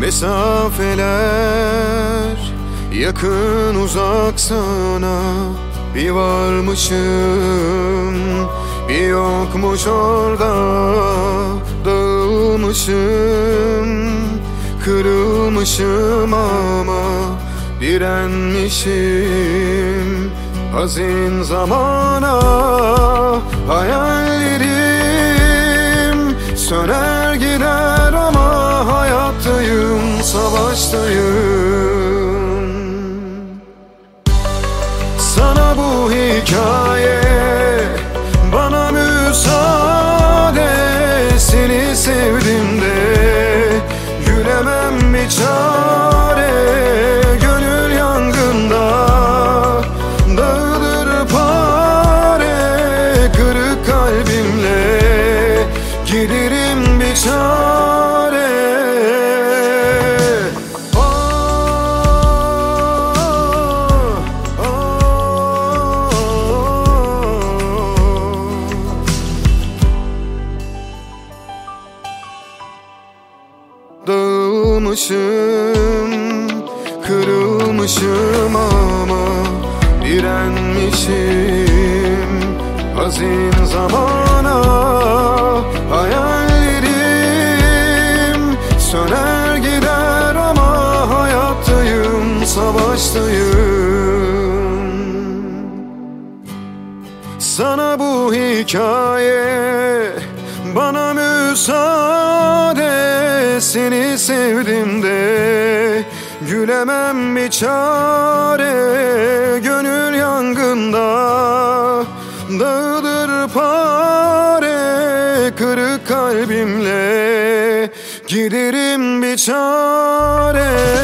Mesafeler yakın uzak sana. Bir varmışım, bir yokmuş orada. Dağılmışım, kırılmışım ama direnmişim hazin zamana. Hayallerim söner gider ama hayattayım, savaştayım. Sana bu hikaye bana müsaade. Seni sevdim de gülemem bir çare. Gönül yangında dağılır pare. Kırık kalbimle giderim bir çare. Dağılmışım, kırılmışım ama direnmişim hazin zamana. Hayallerim söner gider ama hayattayım, savaştayım. Sana bu hikaye bana müsaade. Seni sevdim de gülemem bir çare. Gönül yangında dağılır pare. Kırık kalbimle giderim bir çare.